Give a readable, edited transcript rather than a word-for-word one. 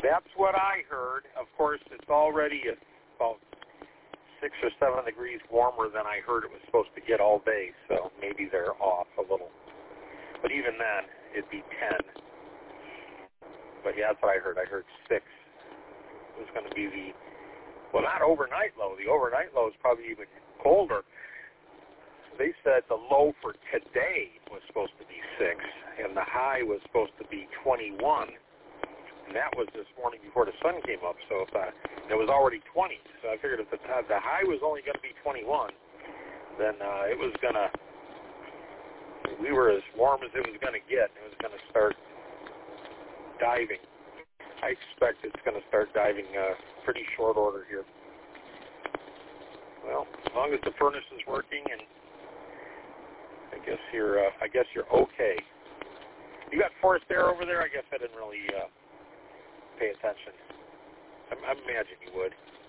That's what I heard. Of course, it's already about 6 or 7 degrees warmer than I heard it was supposed to get all day, so maybe they're off a little. But even then, it'd be 10. But yeah, that's what I heard. I heard 6 was going to be not overnight low. The overnight low is probably even colder. They said the low for today was supposed to be 6, and the high was supposed to be 21. And that was this morning before the sun came up, so it was already 20. So I figured if the high was only going to be 21, then it was going to, we were as warm as it was going to get. It was going to start diving. I expect it's going to start diving pretty short order here. Well, as long as the furnace is working, and I guess you're okay. You got forced air over there? I guess I didn't really pay attention. I imagine you would.